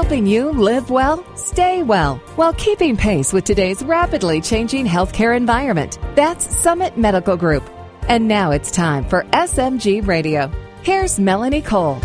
helping you live well, stay well, while keeping pace with today's rapidly changing healthcare environment. That's Summit Medical Group. And now it's time for SMG Radio. Here's Melanie Cole.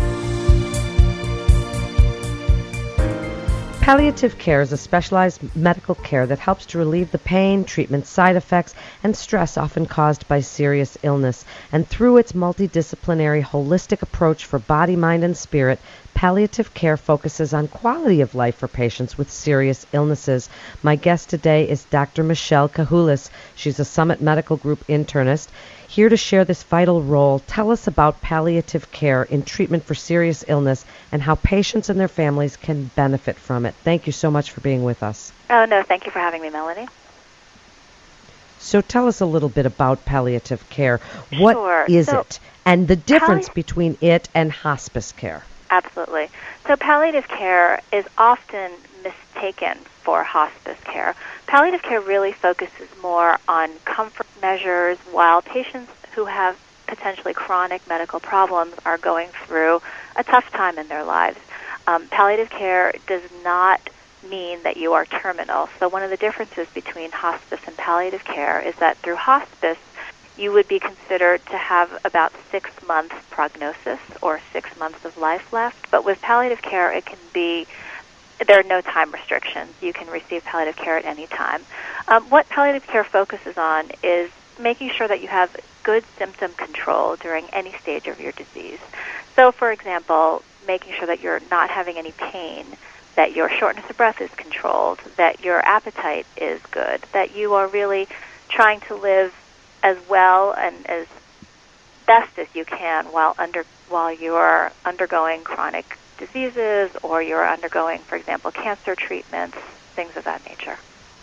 Palliative care is a specialized medical care that helps to relieve the pain, treatment side effects, and stress often caused by serious illness. And through its multidisciplinary, holistic approach for body, mind, and spirit, palliative care focuses on quality of life for patients with serious illnesses. My guest today is Dr. Michelle Kahulis. She's a Summit Medical Group internist. Here to share this vital role, tell us about palliative care in treatment for serious illness and how patients and their families can benefit from it. Thank you so much for being with us. Oh, no, thank you for having me, Melanie. So tell us a little bit about palliative care. What is it? And the difference between it and hospice care. Absolutely. So palliative care is often mistaken for hospice care. Palliative care really focuses more on comfort measures while patients who have potentially chronic medical problems are going through a tough time in their lives. Palliative care does not mean that you are terminal. So one of the differences between hospice and palliative care is that through hospice, you would be considered to have about 6 months prognosis or 6 months of life left. But with palliative care, it can be, there are no time restrictions. You can receive palliative care at any time. What palliative care focuses on is making sure that you have good symptom control during any stage of your disease. So, for example, making sure that you're not having any pain, that your shortness of breath is controlled, that your appetite is good, that you are really trying to live as well and as best as you can while you're undergoing chronic diseases or you're undergoing, for example, cancer treatments, things of that nature.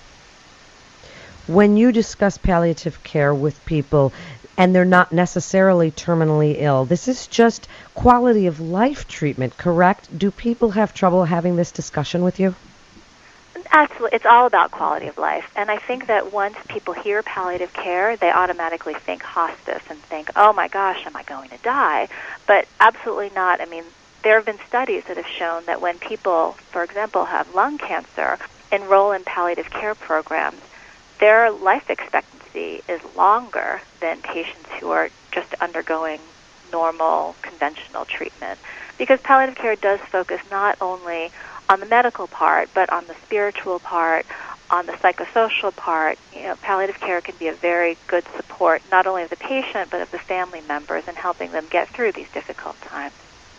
When you discuss palliative care with people and they're not necessarily terminally ill, this is just quality of life treatment, correct? Do people have trouble having this discussion with you? Absolutely. It's all about quality of life. And I think that once people hear palliative care, they automatically think hospice and think, oh my gosh, am I going to die? But absolutely not. I mean, there have been studies that have shown that when people, for example, have lung cancer, enroll in palliative care programs, their life expectancy is longer than patients who are just undergoing normal, conventional treatment. Because palliative care does focus not only on the medical part, but on the spiritual part, on the psychosocial part. You know, palliative care can be a very good support, not only of the patient, but of the family members in helping them get through these difficult times.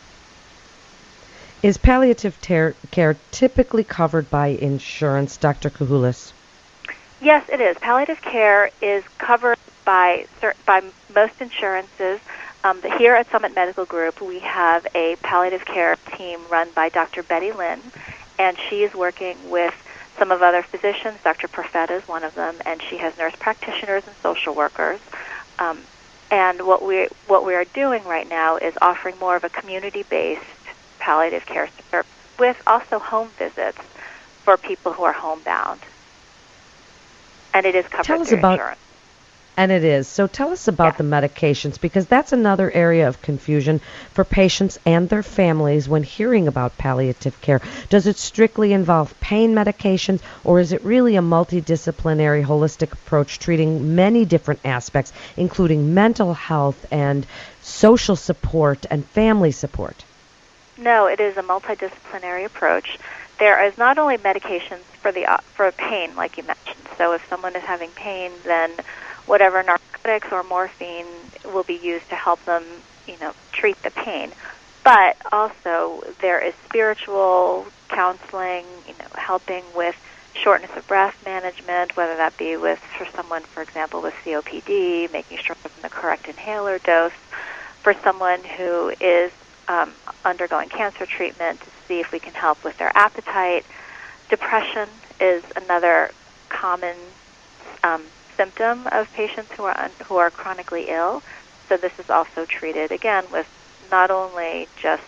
Is palliative care typically covered by insurance, Dr. Kahulis? Yes, it is. Palliative care is covered by most insurances. Here at Summit Medical Group, we have a palliative care team run by Dr. Betty Lynn, and she is working with some of other physicians. Dr. Perfetta is one of them, and she has nurse practitioners and social workers. And what we are doing right now is offering more of a community-based palliative care service with also home visits for people who are homebound. And it is covered through insurance. And it is. So tell us about the medications, because that's another area of confusion for patients and their families when hearing about palliative care. Does it strictly involve pain medications, or is it really a multidisciplinary, holistic approach treating many different aspects, including mental health and social support and family support? No, it is a multidisciplinary approach. There is not only medications for pain, like you mentioned. So if someone is having pain, then whatever narcotics or morphine will be used to help them, treat the pain. But also there is spiritual counseling, helping with shortness of breath management, whether that be for someone, for example, with COPD, making sure the correct inhaler dose, for someone who is undergoing cancer treatment to see if we can help with their appetite. Depression is another common symptom of patients who are chronically ill. So this is also treated, again, with not only just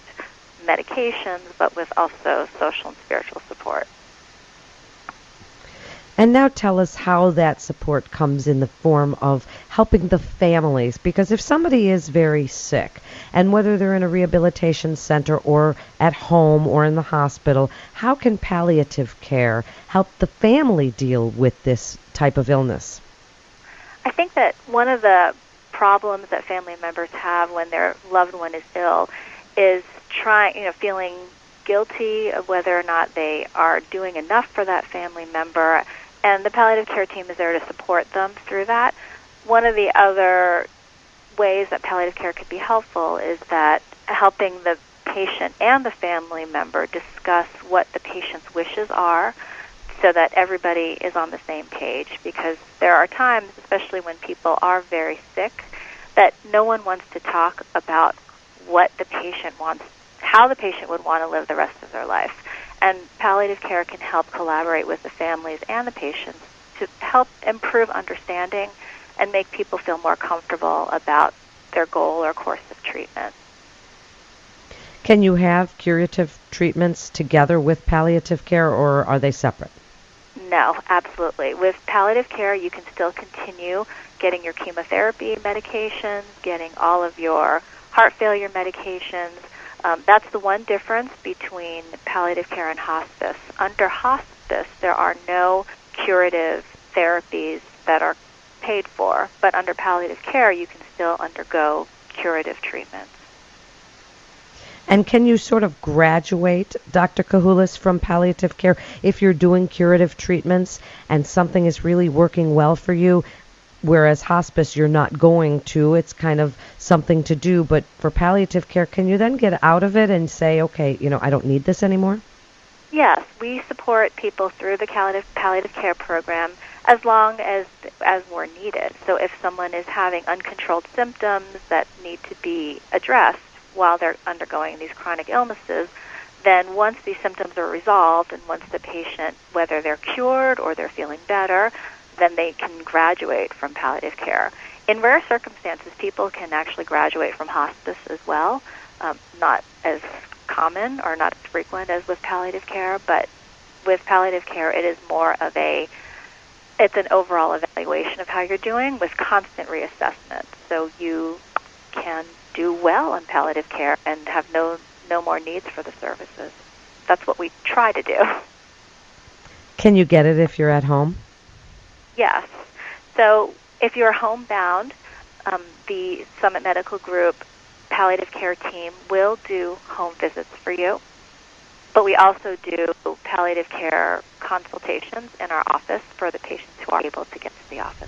medications, but with also social and spiritual support. And now tell us how that support comes in the form of helping the families, because if somebody is very sick, and whether they're in a rehabilitation center or at home or in the hospital, how can palliative care help the family deal with this type of illness? I think that one of the problems that family members have when their loved one is ill is feeling guilty of whether or not they are doing enough for that family member, and the palliative care team is there to support them through that. One of the other ways that palliative care could be helpful is that helping the patient and the family member discuss what the patient's wishes are so that everybody is on the same page, because there are times, especially when people are very sick, that no one wants to talk about what the patient wants, how the patient would want to live the rest of their life. And palliative care can help collaborate with the families and the patients to help improve understanding and make people feel more comfortable about their goal or course of treatment. Can you have curative treatments together with palliative care, or are they separate? No, absolutely. With palliative care, you can still continue getting your chemotherapy medications, getting all of your heart failure medications. That's the one difference between palliative care and hospice. Under hospice, there are no curative therapies that are paid for, but under palliative care, you can still undergo curative treatments. And can you sort of graduate, Dr. Kohulis, from palliative care if you're doing curative treatments and something is really working well for you, whereas hospice you're not going to, it's kind of something to do, but for palliative care, can you then get out of it and say, okay, I don't need this anymore? Yes, we support people through the palliative care program as long as we're needed. So if someone is having uncontrolled symptoms that need to be addressed while they're undergoing these chronic illnesses, then once these symptoms are resolved and once the patient, whether they're cured or they're feeling better, then they can graduate from palliative care. In rare circumstances, people can actually graduate from hospice as well, not as common or not as frequent as with palliative care, but with palliative care it is more of it's an overall evaluation of how you're doing with constant reassessment. So you can do well in palliative care and have no more needs for the services. That's what we try to do. Can you get it if you're at home? Yes. So if you're homebound, the Summit Medical Group palliative care team will do home visits for you. But we also do palliative care consultations in our office for the patients who are able to get to the office.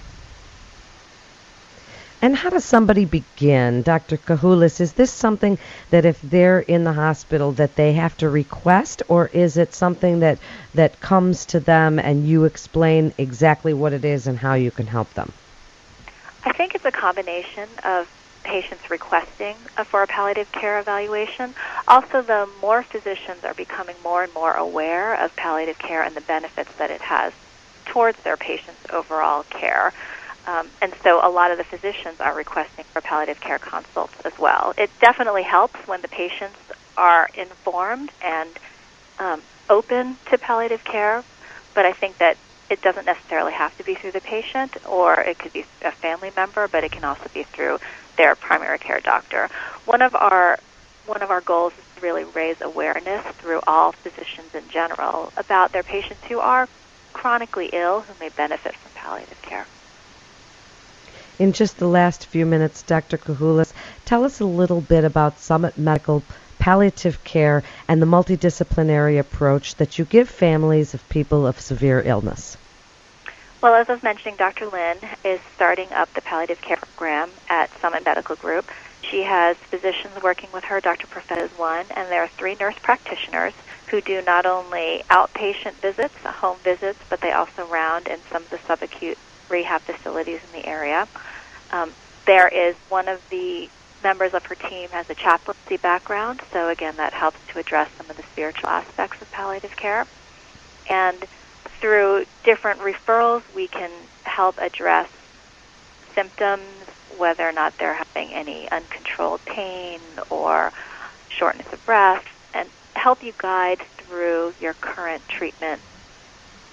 And how does somebody begin, Dr. Kohulis? Is this something that if they're in the hospital that they have to request, or is it something that comes to them and you explain exactly what it is and how you can help them? I think it's a combination of patients requesting for a palliative care evaluation. Also, the more physicians are becoming more and more aware of palliative care and the benefits that it has towards their patients' overall care. And so a lot of the physicians are requesting for palliative care consults as well. It definitely helps when the patients are informed and open to palliative care, but I think that it doesn't necessarily have to be through the patient, or it could be a family member, but it can also be through their primary care doctor. One of our goals is to really raise awareness through all physicians in general about their patients who are chronically ill who may benefit from palliative care. In just the last few minutes, Dr. Kohulis, tell us a little bit about Summit Medical Palliative Care and the multidisciplinary approach that you give families of people of severe illness. Well, as I was mentioning, Dr. Lynn is starting up the palliative care program at Summit Medical Group. She has physicians working with her. Dr. Profeta is one, and there are 3 nurse practitioners who do not only outpatient visits, home visits, but they also round in some of the subacute rehab facilities in the area. There is one of the members of her team has a chaplaincy background, so again, that helps to address some of the spiritual aspects of palliative care. And through different referrals, we can help address symptoms, whether or not they're having any uncontrolled pain or shortness of breath, and help you guide through your current treatment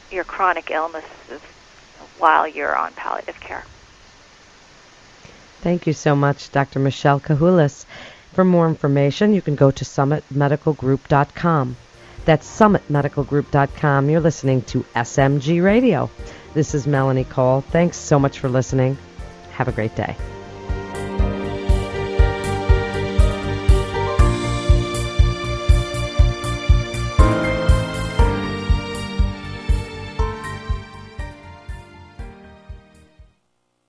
your chronic illnesses while you're on palliative care. Thank you so much, Dr. Michelle Kahulis. For more information, you can go to summitmedicalgroup.com. That's summitmedicalgroup.com. You're listening to SMG Radio. This is Melanie Cole. Thanks so much for listening. Have a great day.